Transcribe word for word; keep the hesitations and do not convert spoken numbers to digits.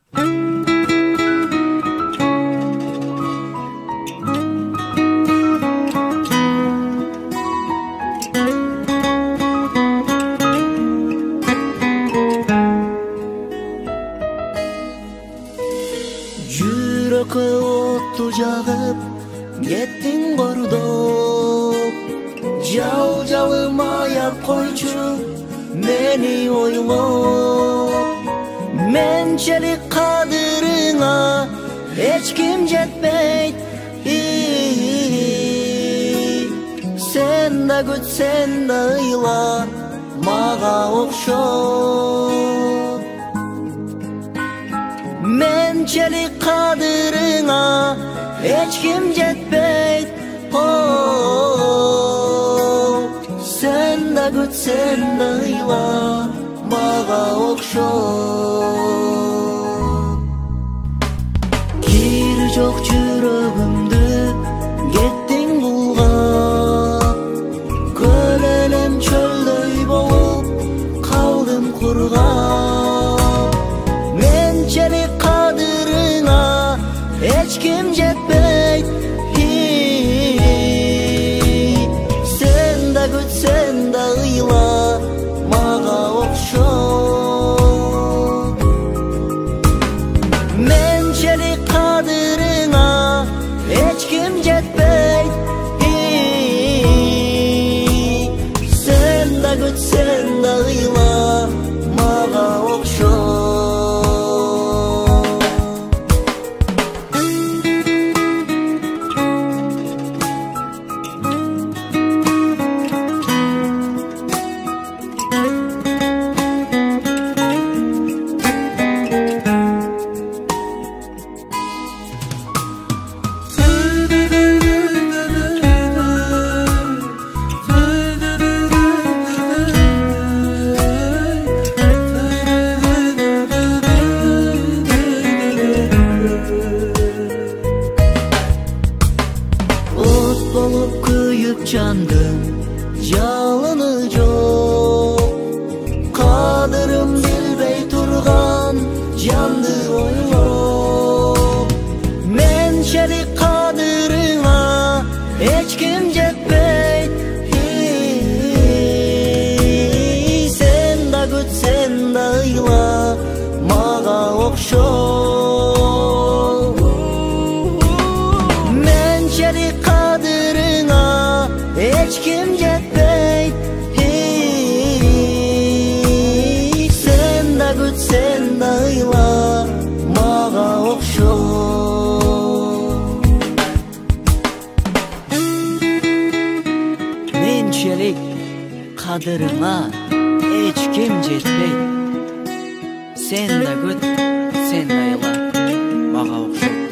Жүрөккө отту жагып кеттиң бордоп, жал жалым аяп койчу мени ойлоп. Менчелик кадырыңа эч ким жетпейт, сен да күтсең да ыйла мага окшоп. Менчелик кадырыңа эч ким жетпейт, сен да күтсең да ыйла мага окшоп. Кири жок жүрөгүмдү кеттиң булгап, көл элем чөлдөй болуп калдым кургап. Менчелик кадырыңа эч ким жетпейт, сен да күтсең да ыйла мага окшоп. Менчелик кадырыңа эч ким жетпейт, сен да күтсең да ыйла мага окшоп. Болуп күйүп жандым, жалыны жок, кадырым билбей турган жанды ойлоп. Менчелик кадырыңа эч ким жетпейт, сен да күтсең да ыйла мага окшоп. Менчелик кадырыңа эч ким жетпейт, сен да күтсең да ыйла мага окшоп. Менчелик кадырыңа эч ким жетпейт, сен да күт, сен да ыйла мага окшоп.